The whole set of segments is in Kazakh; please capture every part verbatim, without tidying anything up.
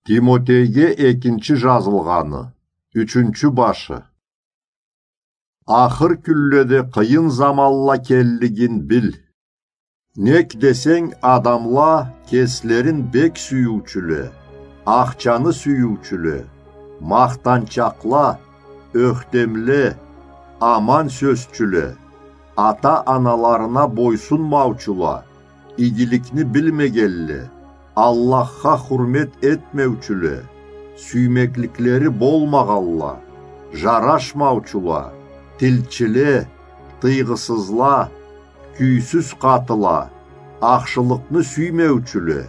Тимотейге экинчи жазылғаны, үчүнчү башы. Ахыр күлледе кыйын замалла келлигин бил. Нек десең адамла кеслерин бек сүйүүчүлө, акчаны сүйүүчүлө, мактанчакла, өктемле, аман сөзчүлө, ата-аналарына бойсунмаучула, игиликни билмегелле, Аллахка хурмет этмеучүлө, сүймекликлери болмагалла, жарашмаучула, тилчиле, тыйгысызла, күйсүз катыла, акшылыкны сүймеучүлө,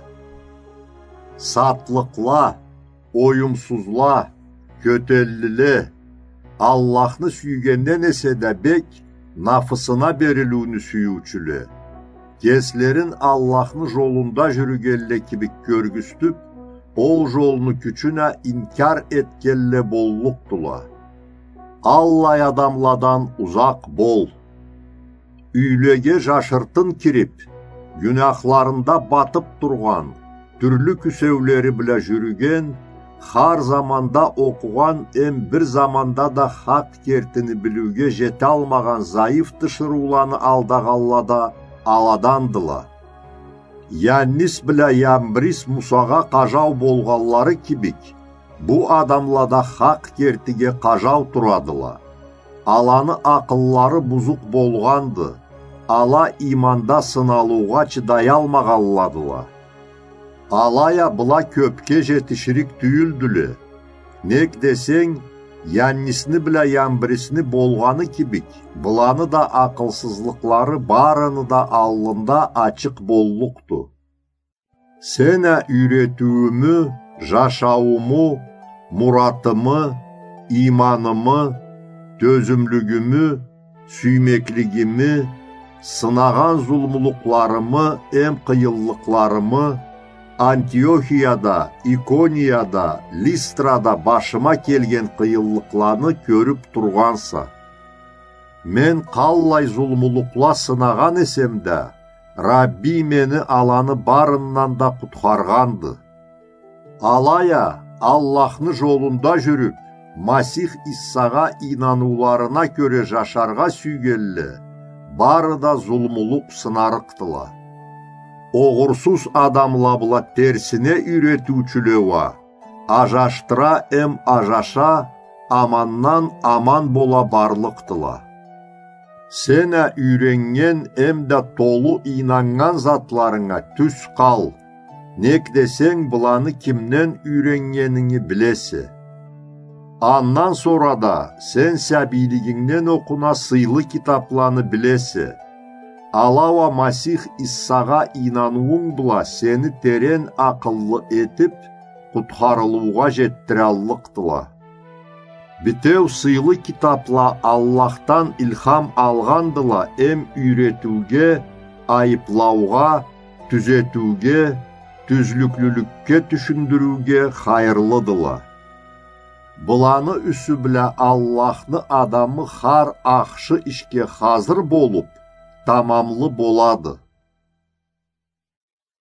сатлыкла, оюмсузла, көтеллиле, Аллахны сүйгенден эседе бек нафысына берилүүнү сүйүүчүлө, кеслерин Аллахны жолунда жүрүгелле кибик көргүстүп, ол жолну күчүнө инкар эткелле боллуктула. Аллай адамладан узак бол. Үйлеге жашыртын кирип, günahlarında батып турган, түрлү күсөөлери биле жүрүген, har заманда окуган, эм бир заманда да хак кертини билүүгө жете алмаган зайыф тышырууланы алдагаллада аладандыла. Яннис биле Ямбрис Мусага кажау болгаллары кибик, бу адамлада хак кертиге кажау турадыла. Аланы акыллары бузук болганды, ала иманда сыналууга чыдай алмагалладыла. Алая була көпке жетиширик түйүлдүлө. Нек десең, Яннисни биле Ямбрисни болганы кибик, буланы да акылсызлыклары барыны да аллында ачык боллукту. Сене үйрөтүүмү, жашаууму, муратымы, иманымы, төзүмлүгүмү, сүймеклигими, сынаган зулмулукларымы, эм кыйыллыкларымы, Антиохияда, Иконияда, Листрада башыма келген кыйыллыкланы көрүп турганса. Мен каллай зулмулукла сынаган эсемде, Рабби мени аланы барыннан да куткарганды. Алая Аллахны жолунда жүрүп, Масих Иссага инанууларына көрө жашарга сүйгелле, бары да зулмулук сынарыктыла. Оғырсыз адамла була терсине үйретүүчүлөва, ажаштыра эм ажаша, аманнан аман бола барлыктыла. Сене үйренген эмде толу инанган затларыңа түс кал, нек десең буланы кимнен үйренгениңи билеси. Андан sonra да сен сәбилигиңнен окуна сыйлы китапланы билеси. Алава Масих Иссага инанууң була сени терен акыллы этип, куткарылууга жеттире аллыктыла. Битеу сыйлы китапла Аллахтан илхам алгандыла эм үйретүүгө, айыплауга, түзетүүгө, түзлүклүлүккө түшүндүрүүгө хайырлыдыла. Буланы үсү биле Аллахны адамы хар акшы ишке хазыр болуп, тамамлы болады.